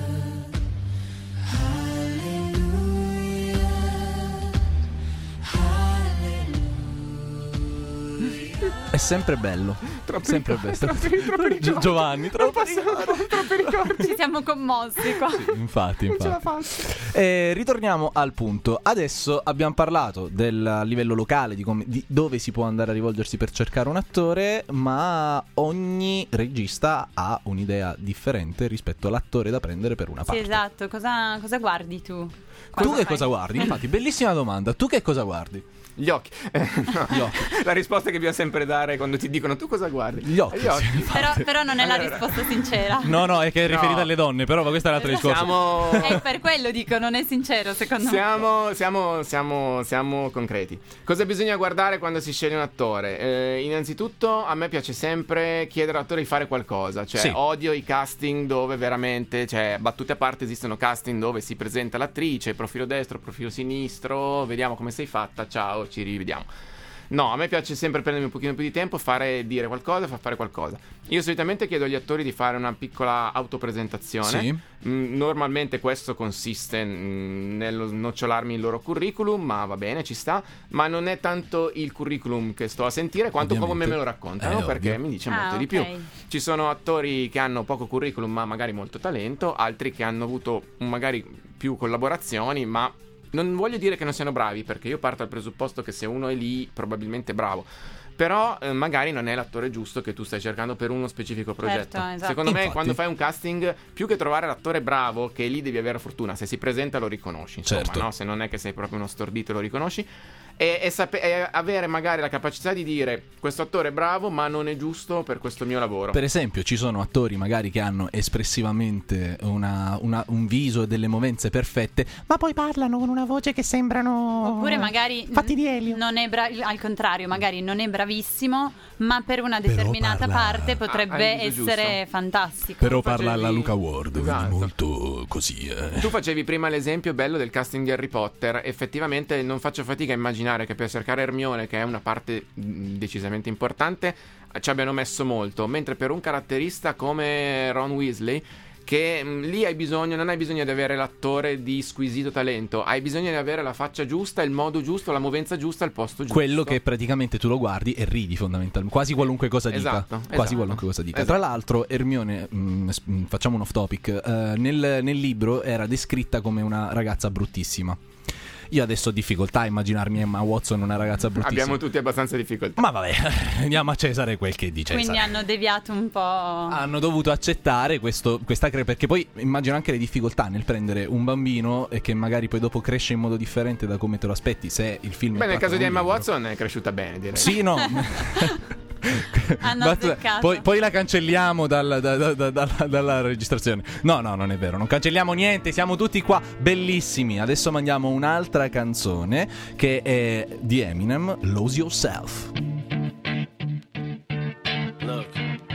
È sempre bello. Troppi sempre ricordi, bello. troppi- troppi ricordi. Giovanni, troppi Non posso- troppi ricordi. Ci siamo commossi qua. Infatti, Non ce la infatti. faccio. Eh, ritorniamo al punto. Adesso abbiamo parlato del livello locale, di, come, di dove si può andare a rivolgersi per cercare un attore, ma ogni regista ha un'idea differente rispetto all'attore da prendere per una Sì, parte. esatto. Cosa, cosa guardi tu? Tu Quando che fai- cosa guardi? Infatti, bellissima domanda. Tu che cosa guardi? Gli occhi. Eh, no. Gli occhi. La risposta che bisogna sempre dare quando ti dicono tu cosa guardi? Gli occhi, sì. Però, però non è la Allora. risposta sincera. No, no, è che è No. riferita alle donne, però questo è l'altro discorso. Siamo... E per quello dico, non è sincero secondo me. Siamo, siamo, siamo, siamo concreti. Cosa bisogna guardare quando si sceglie un attore? Eh, innanzitutto a me piace sempre chiedere all'attore di fare qualcosa. Cioè Sì. odio i casting dove veramente, cioè battute a parte, esistono casting dove si presenta l'attrice, profilo destro, profilo sinistro, vediamo come sei fatta, ciao, ci rivediamo. No, a me piace sempre prendermi un pochino più di tempo, fare dire qualcosa, far fare qualcosa. Io solitamente chiedo agli attori di fare una piccola autopresentazione. Sì. Mm, normalmente questo consiste mm, nello snocciolarmi il loro curriculum, ma va bene, ci sta. Ma non è tanto il curriculum che sto a sentire, quanto come Ovviamente. me lo raccontano, Eh, perché ovvio. mi dice Ah, molto di ok. più. Ci sono attori che hanno poco curriculum, ma magari molto talento, altri che hanno avuto mm, magari più collaborazioni, ma non voglio dire che non siano bravi, perché io parto dal presupposto che se uno è lì, probabilmente è bravo. Però eh, magari non è l'attore giusto che tu stai cercando per uno specifico progetto. Certo, esatto. Secondo me, Infatti. quando fai un casting, più che trovare l'attore bravo, che lì devi avere fortuna, se si presenta lo riconosci, insomma, Certo. no? Se non è che sei proprio uno stordito lo riconosci. E, e sape- e avere magari la capacità di dire questo attore è bravo, ma non è giusto per questo mio lavoro. Per esempio, ci sono attori magari che hanno espressivamente una- una- un viso e delle movenze perfette, ma poi parlano con una voce che sembrano Oppure magari fatti di elio. non è bra- al contrario, magari non è bravissimo, ma per una Però determinata parla- parte potrebbe Ah, hai il viso essere giusto. fantastico. Però Tu parla alla facevi- Luca Ward, Esatto. quindi molto così. eh. Tu facevi prima l'esempio bello del casting di Harry Potter. Effettivamente non faccio fatica a immaginare che per cercare Hermione, che è una parte mh, decisamente importante, ci abbiano messo molto. Mentre per un caratterista come Ron Weasley, che mh, lì hai bisogno, non hai bisogno di avere l'attore di squisito talento, hai bisogno di avere la faccia giusta, il modo giusto, la movenza giusta, il posto giusto. Quello che praticamente tu lo guardi e ridi fondamentalmente, quasi qualunque cosa dica. Esatto, Quasi esatto. qualunque cosa dica. Esatto. Tra l'altro Hermione, mh, s- mh, facciamo un off topic, eh, nel, nel libro era descritta come una ragazza bruttissima. Io adesso ho difficoltà a immaginarmi Emma Watson una ragazza bruttissima. Abbiamo tutti abbastanza difficoltà. Ma vabbè, diamo a Cesare quel che è di Cesare. Quindi hanno deviato un po'. Hanno dovuto accettare questo, questa cre- perché poi immagino anche le difficoltà nel prendere un bambino e che magari poi dopo cresce in modo differente da come te lo aspetti, se il film è Beh, nel tratto caso di da un Emma libro. Watson è cresciuta bene, direi. Sì, no. Hanno Basta- azzeccato. poi, poi la cancelliamo dal- da- da- da- dalla- dalla registrazione. No, no, non è vero. Non cancelliamo niente. Siamo tutti qua bellissimi. Adesso mandiamo un'altra canzone che è di Eminem, Lose Yourself. Look,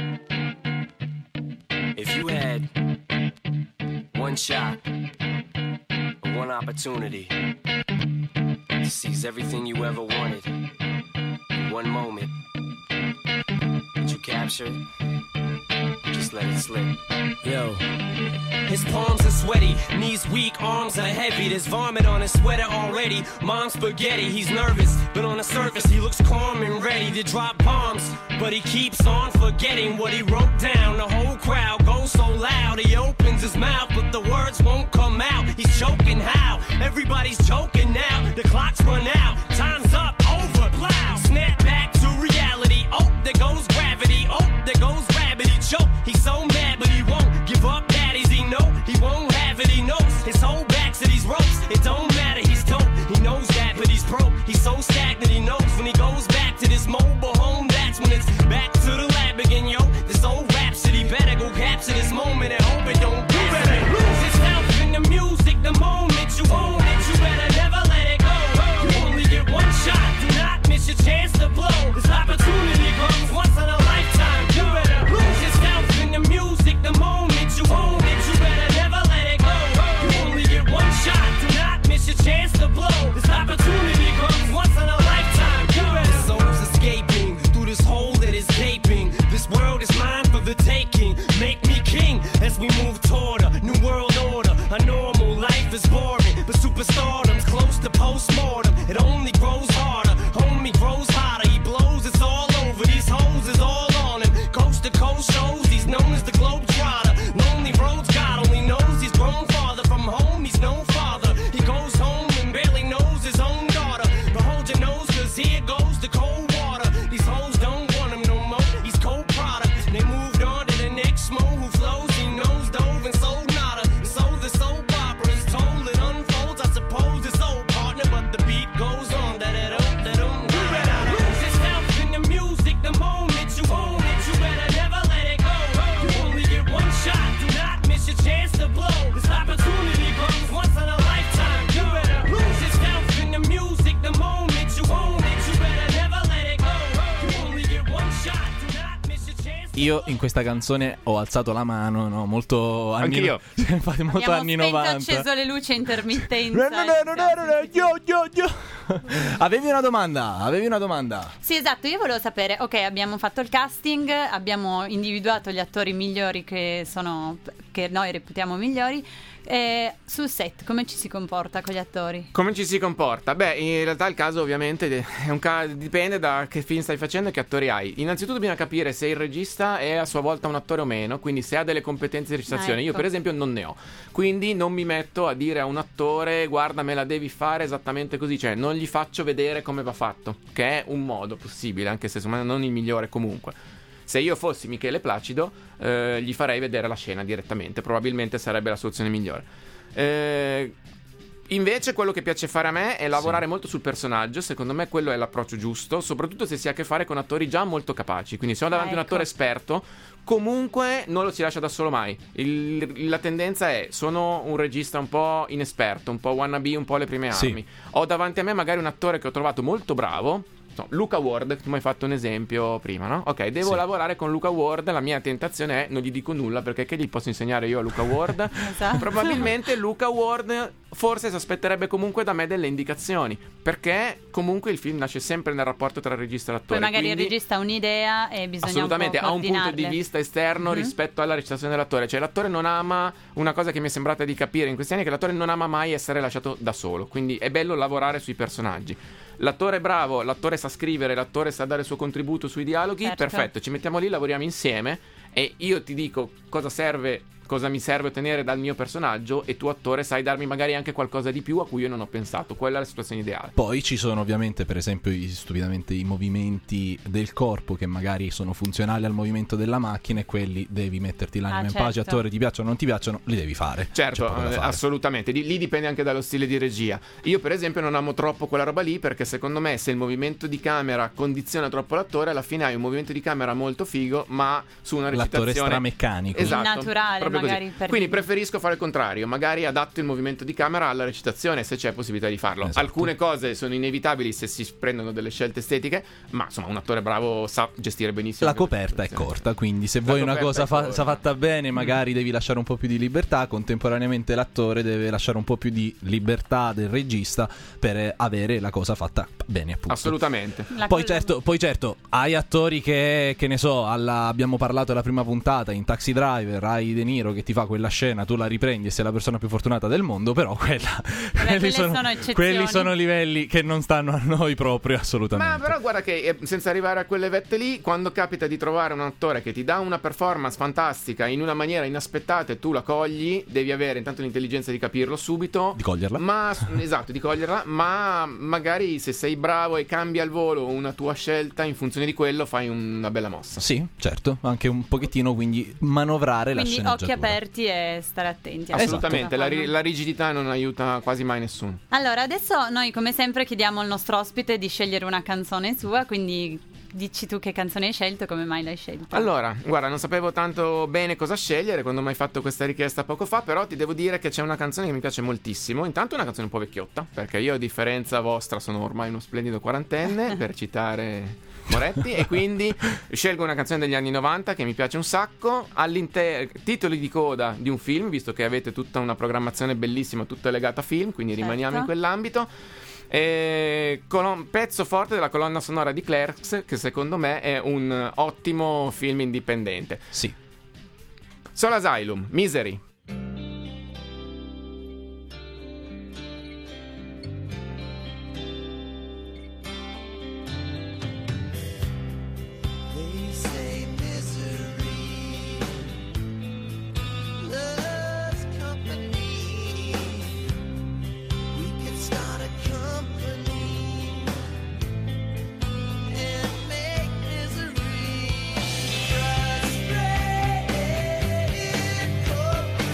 if you had one shot, or one opportunity to seize everything you ever wanted in one moment, would you capture it? Or just let it slip? Yo. His palms are sweaty, knees weak, arms are heavy. There's vomit on his sweater already. Mom's spaghetti, he's nervous, but on the surface he looks calm and ready to drop bombs. But he keeps on forgetting what he wrote down. The whole crowd goes so loud, he opens his mouth, but the words won't come out. He's choking how? Everybody's joking now. The clock's run out, time's up, over, plow. Snap back to reality. Oh, there goes gravity. Oh, there goes rabbit. He choke. He's so mad, but he won't give up. Daddies, he know he won't have it. He knows his whole back to these ropes. It don't matter. He's dope. He knows that, but he's broke. He's so stagnant. He knows when he goes back to this mobile home. That's when it's back to the lab again, yo. This old rhapsody better go capture this moment and hope it don't. You better lose yourself in the music. The moment you own it, you better never let it go. You only get one shot. Do not miss your chance to blow. io in questa canzone ho alzato la mano, no? Molto anni, Anch'io. infatti molto Abbiamo anni spento e novanta. acceso le luci a intermittenza. No, no, no, no, no, no, io, io, io. Avevi una domanda, avevi una domanda. Sì, esatto, io volevo sapere, ok, abbiamo fatto il casting, abbiamo individuato gli attori migliori che sono, che noi reputiamo migliori. Eh, sul set come ci si comporta con gli attori? Come ci si comporta? Beh, in realtà il caso ovviamente è un ca- dipende da che film stai facendo e che attori hai. Innanzitutto bisogna capire se il regista è a sua volta un attore o meno, quindi se ha delle competenze di recitazione. Ah, ecco. Io per esempio non ne ho, quindi non mi metto a dire a un attore guarda me la devi fare esattamente così, cioè non gli faccio vedere come va fatto, che è un modo possibile, anche se insomma non il migliore comunque. Se io fossi Michele Placido, eh, gli farei vedere la scena direttamente. Probabilmente sarebbe la soluzione migliore. Eh, invece, quello che piace fare a me è lavorare Sì. molto sul personaggio. Secondo me, quello è l'approccio giusto. Soprattutto se si ha a che fare con attori già molto capaci. Quindi, se ho davanti Ah, un attore ecco. esperto, comunque non lo si lascia da solo mai. Il- la tendenza è: sono un regista un po' inesperto, un po' wannabe, un po' alle prime Sì. armi. Ho davanti a me magari un attore che ho trovato molto bravo. No, Luca Ward, tu mi hai fatto un esempio prima, no? Ok, devo Sì. lavorare con Luca Ward. La mia tentazione è non gli dico nulla perché che gli posso insegnare io a Luca Ward? Esatto. Probabilmente Luca Ward forse si aspetterebbe comunque da me delle indicazioni, perché comunque il film nasce sempre nel rapporto tra regista e Poi l'attore. magari quindi il regista ha un'idea e bisogna assolutamente un po' ha un punto di coordinarle. vista esterno Mhm. rispetto alla recitazione dell'attore. Cioè l'attore non ama, una cosa che mi è sembrata di capire in questi anni è che l'attore non ama mai essere lasciato da solo, quindi è bello lavorare sui personaggi. L'attore è bravo, l'attore sa scrivere, l'attore sa dare il suo contributo sui dialoghi, Certo. perfetto, ci mettiamo lì, lavoriamo insieme e io ti dico cosa serve, cosa mi serve ottenere dal mio personaggio e tu attore sai darmi magari anche qualcosa di più a cui io non ho pensato. Quella è la situazione ideale. Poi ci sono ovviamente per esempio i, stupidamente i movimenti del corpo che magari sono funzionali al movimento della macchina e quelli devi metterti l'anima Ah, in certo. pace, attore ti piacciono o non ti piacciono, li devi fare. Certo, C'è poco da eh, fare. assolutamente. Lì, lì dipende anche dallo stile di regia. Io, per esempio, non amo troppo quella roba lì perché secondo me, se il movimento di camera condiziona troppo l'attore, alla fine hai un movimento di camera molto figo, ma su una recitazione L'attore strameccanico. Esatto, Innaturale, proprio così. magari, per- Quindi preferisco fare il contrario, magari adatto il movimento di camera alla recitazione se c'è possibilità di farlo. Esatto. Alcune cose sono inevitabili se si prendono delle scelte estetiche, ma insomma un attore bravo sa gestire benissimo La anche questa coperta è situazione. corta, quindi se La vuoi una coperta cosa è fa- corta. sa fatta bene, magari devi lasciare un po' più di libertà. Contemporaneamente l'attore deve lasciare un po' più di libertà del regista per eh, avere la cosa fatta bene, appunto. Assolutamente. La Poi cosa- certo, poi certo, hai attori che, che ne so, alla- abbiamo parlato alla prima puntata, in Taxi Driver, hai De Niro che ti fa quella scena, tu la riprendi e sei la persona più fortunata del mondo, però quella, quelle sono eccezioni. quelli sono livelli che non stanno a noi proprio, assolutamente. Ma però guarda che eh, senza arrivare a quelle vette lì, quando capita di trovare un attore che ti dà una performance fantastica in una maniera inaspettata e tu la cogli, devi avere intanto l'intelligenza di capirlo subito. Di coglierla. Ma esatto, di coglierla, ma magari se sei bravo e cambi al volo una tua scelta in funzione di quello fai una bella mossa. Sì, certo, anche un pochettino, quindi manovrare la Quindi sceneggiatura. occhi aperti e stare attenti. Assolutamente, la, ri- Cosa fanno. la rigidità non aiuta quasi mai nessuno. Allora, adesso noi come sempre chiediamo al nostro ospite di scegliere una canzone sua, quindi dici tu che canzone hai scelto e come mai l'hai scelta. Allora, guarda, non sapevo tanto bene cosa scegliere quando mi hai fatto questa richiesta poco fa, però ti devo dire che c'è una canzone che mi piace moltissimo. Intanto è una canzone un po' vecchiotta, perché io a differenza vostra sono ormai uno splendido quarantenne, per citare Moretti, e quindi scelgo una canzone degli anni novanta che mi piace un sacco, all'interno titoli di coda di un film, visto che avete tutta una programmazione bellissima, tutta legata a film, quindi Certo. rimaniamo in quell'ambito. E con un pezzo forte della colonna sonora di Clerks, che secondo me è un ottimo film indipendente. Sì. Soul Asylum, Misery. They say misery loves company. We could start a company and make misery frustrated, cold.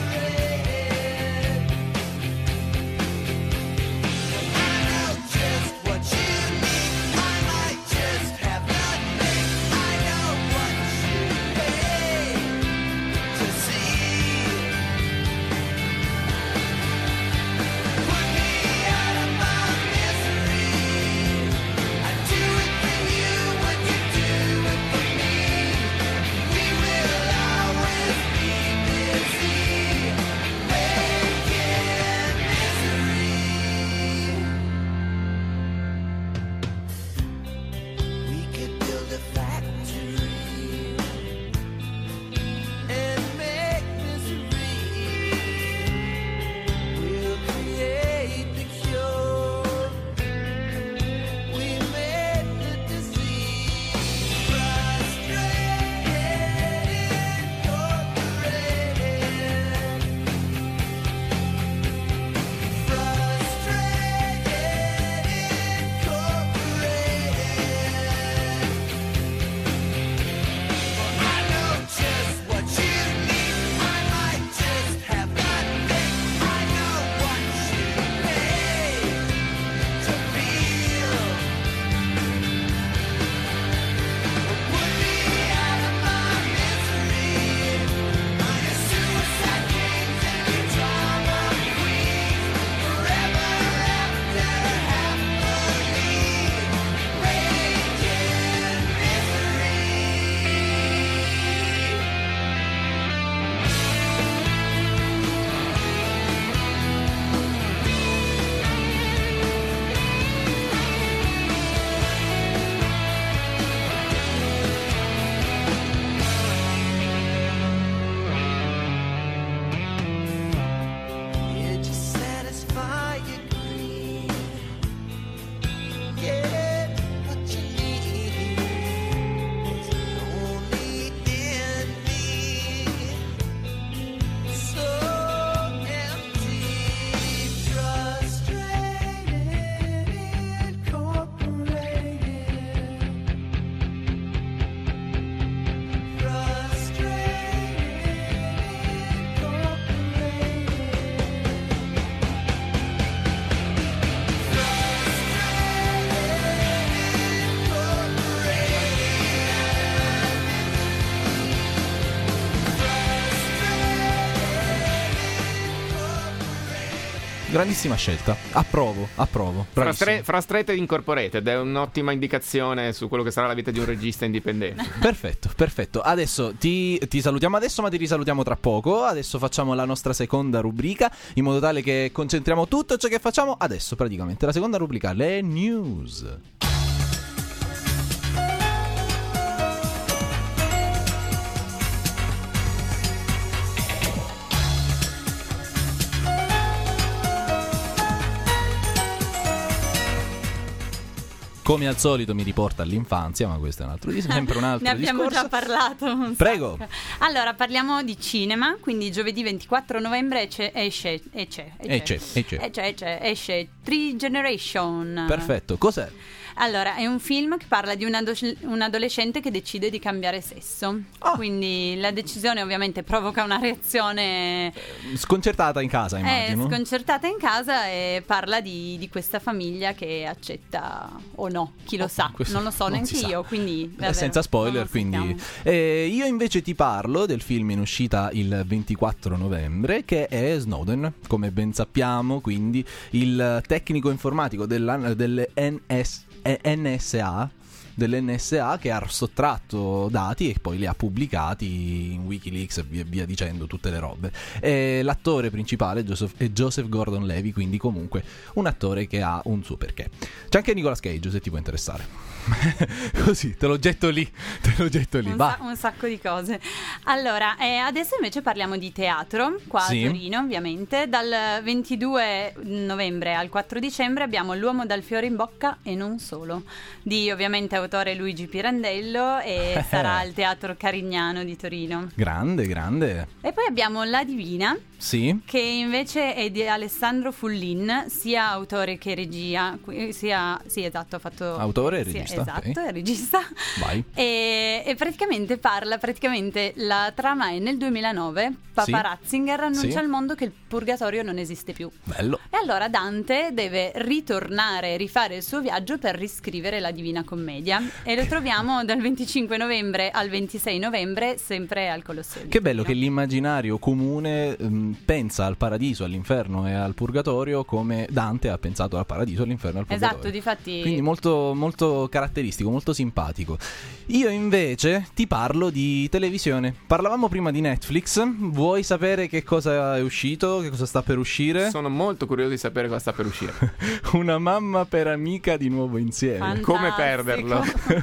grandissima scelta. Approvo, approvo. Bravissimo. Frustra- Frustrated Incorporated è un'ottima indicazione su quello che sarà la vita di un regista indipendente. Perfetto, perfetto. Adesso ti, ti salutiamo adesso, ma ti risalutiamo tra poco. Adesso facciamo la nostra seconda rubrica, in modo tale che concentriamo tutto ciò che facciamo adesso, praticamente. La seconda rubrica, le news. Come al solito mi riporta all'infanzia, ma questo è un altro dis- sempre un altro Ne abbiamo discorso. già parlato un Prego. sacco. Allora, parliamo di cinema, quindi giovedì ventiquattro novembre esce esce esce Esce, esce. esce, esce, esce Three Generation. Perfetto, cos'è? Allora, è un film che parla di un, ado- un adolescente che decide di cambiare sesso. Ah. Quindi la decisione ovviamente provoca una reazione Sconcertata in casa, eh, immagino. sconcertata in casa, e parla di, di questa famiglia che accetta o no, chi lo sa, Questo non lo so non neanche si sa. io, quindi Eh, davvero, senza spoiler, non lo quindi sappiamo. eh, io invece ti parlo del film in uscita il ventiquattro novembre, che è Snowden, come ben sappiamo, quindi il tecnico informatico della, delle N S, eh, N S A dell'N S A che ha sottratto dati e poi li ha pubblicati in Wikileaks e via, via dicendo, tutte le robe. E l'attore principale Joseph, è Joseph Gordon-Levitt, quindi comunque un attore che ha un suo perché. C'è anche Nicolas Cage, se ti può interessare. Così, te lo getto lì, te lo getto lì, un, va. sa- un sacco di cose. Allora, eh, adesso invece parliamo di teatro, qua Sì. a Torino ovviamente. Dal ventidue novembre al quattro dicembre abbiamo L'uomo dal fiore in bocca e non solo, di ovviamente autore Luigi Pirandello, e sarà al Teatro Carignano di Torino. Grande, grande. E poi abbiamo La Divina, Sì. che invece è di Alessandro Fullin, sia autore che regia, qui- sia, sì esatto, ha fatto... Autore e sì, regista, esatto, ok. è regista. Vai. E, e praticamente parla, praticamente la trama è nel duemilanove, Papa Sì. Ratzinger annuncia Sì. al mondo che il purgatorio non esiste più. Bello. E allora Dante deve ritornare, rifare il suo viaggio per riscrivere la Divina Commedia, e lo troviamo dal venticinque novembre al ventisei novembre, sempre al Colosseo di Che bello che Torino. l'immaginario comune ehm, pensa al paradiso, all'inferno e al purgatorio come Dante ha pensato al paradiso, all'inferno e al purgatorio. Esatto, difatti. Quindi molto, molto caratteristico, molto simpatico. Io invece ti parlo di televisione. Parlavamo prima di Netflix. Vuoi sapere che cosa è uscito? Che cosa sta per uscire? Sono molto curioso di sapere cosa sta per uscire. Una mamma per amica di nuovo insieme. Fantastico. Come perderlo?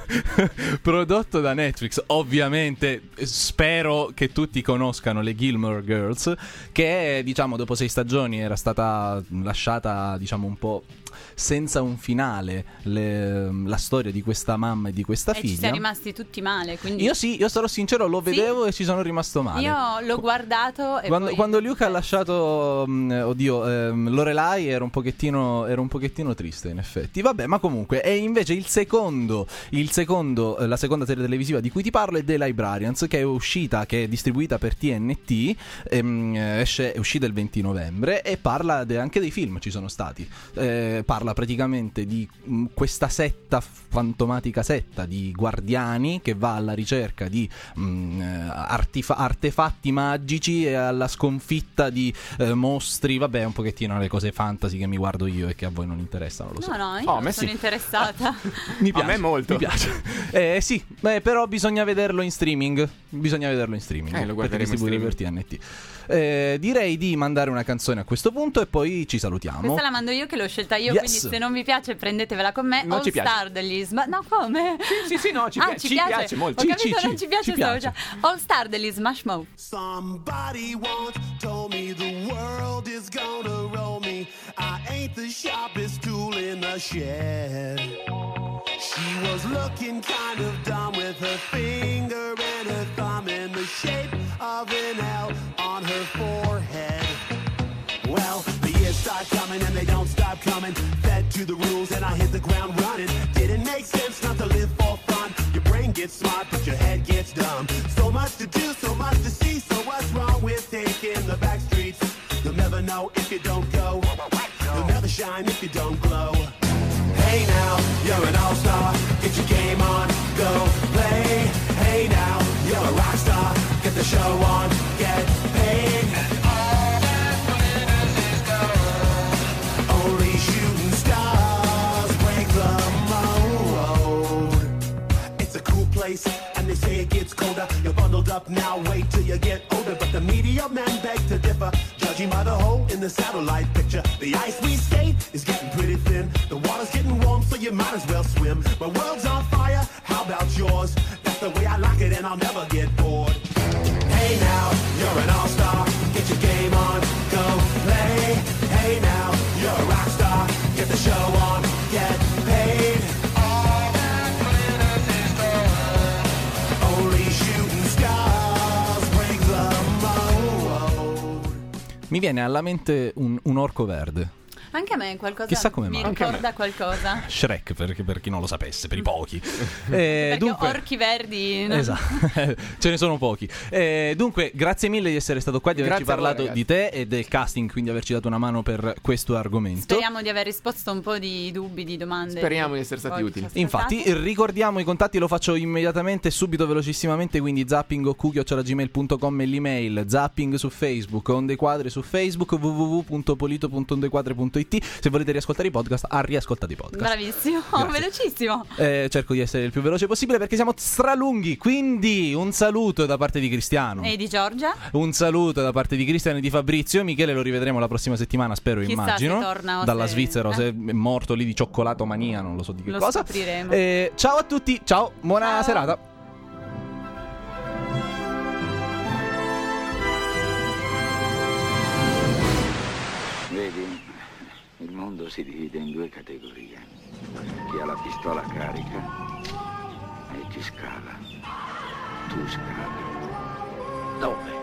Prodotto da Netflix, ovviamente. Spero che tutti conoscano le Gilmore Girls, che diciamo dopo sei stagioni era stata lasciata diciamo un po' senza un finale le- la storia di questa mamma e di questa E ci figlia. siamo rimasti tutti male, quindi Io sì, io sarò sincero, lo Sì? vedevo e ci sono rimasto male. io l'ho guardato e Quando, poi- quando Luke ha lasciato, mh, oddio, ehm, Lorelai ero un pochettino, ero un pochettino triste in effetti. Vabbè, ma comunque, è invece il secondo, il secondo, eh, la seconda serie televisiva di cui ti parlo è The Librarians, che è uscita, che è distribuita per T N T, ehm, esce, è uscita il venti novembre e parla de- anche dei film, ci sono stati. Eh, parla praticamente di mh, questa setta, fantomatica setta di guardiani che va alla ricerca di mh, eh, artifa- artefatti magici e alla sconfitta di eh, mostri. Vabbè, un pochettino le cose fantasy che mi guardo io e che a voi non interessano, lo so. No, no, io Oh, a non me sono sì. interessata. Mi A me molto. Mi piace. Eh sì, beh, però bisogna vederlo in streaming. Bisogna vederlo in streaming. Eh, lo perché guarderemo in distribuito per T N T. Eh, direi di mandare una canzone a questo punto e poi ci salutiamo. Questa la mando io, che l'ho scelta io, Yes. quindi se non vi piace prendetevela con me. Non All ci piace. Star degli Smash. No, come? Sì, sì, no, ci, ah, pia- ci ci piace. piace molto. Ho Ci- capito, ci- non ci piace, ci stavo piace. già. All Star degli Smash Mouth. Somebody once told me the world is gonna roll me. I ain't the sharpest tool in the shed. She was looking kind of dumb with her finger and her thumb in the shape of an L on her forehead. Well, the years start coming and they don't stop coming. Fed to the rules and I hit the ground running. Didn't make sense not to live for fun. Your brain gets smart but your head gets dumb. So much to do, so much to see. So what's wrong with taking the back streets? You'll never know if you don't go. You'll never shine if you don't glow. Hey now, you're an all-star. Get your game on, go play. Hey now, you're a rock star. Get the show on, get paid. they say it gets colder. You're bundled up now, wait till you get older. But the media men beg to differ, judging by the hole in the satellite picture. The ice we skate is getting pretty thin. The water's getting warm, so you might as well swim. My world's on fire, how about yours? That's the way I like it, and I'll never get bored. Hey now, you're an all-star. Get your game on, go play. Hey now, you're a rock star. Get the show on, get paid. All that glitters is gold. Only shooting stars break the mold. Mi viene alla mente un, un orco verde. Anche a me qualcosa Chissà come mi mai. ricorda qualcosa. Shrek, perché, per chi non lo sapesse, per i pochi. Eh, Perché dunque, orchi verdi no? esatto, ce ne sono pochi. Eh, dunque, grazie mille di essere stato qua, di averci Grazie a voi, parlato ragazzi. di te e del casting, quindi averci dato una mano per questo argomento. Speriamo di aver risposto a un po' di dubbi, di domande. Speriamo di essere stati Poi utili. ci Infatti, ascoltate. ricordiamo i contatti, lo faccio immediatamente, subito, velocissimamente, quindi zapping o chiocciola gmail punto com è l'email, zapping su Facebook, Onde Quadre su Facebook, w w w punto polito punto ondequadre punto i t. Se volete riascoltare i podcast, ha riascoltato i podcast. Bravissimo, Grazie. velocissimo. Eh, cerco di essere il più veloce possibile perché siamo stralunghi, quindi un saluto da parte di Cristiano. E di Giorgia? Un saluto da parte di Cristiano e di Fabrizio. Michele lo rivedremo la prossima settimana, spero, Chissà immagino. se torna o Dalla se- Svizzera o eh. se è morto lì di cioccolatomania, non lo so di che Lo cosa. scopriremo. Eh, ciao a tutti, ciao, buona Ciao. serata. Vedi, il mondo si divide in due categorie. Chi ha la pistola carica e chi scala. Tu scali. Dove?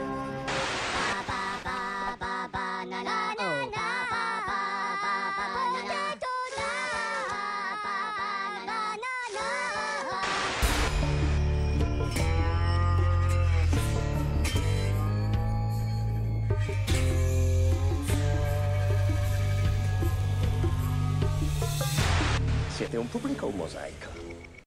Siete un pubblico o un mosaico?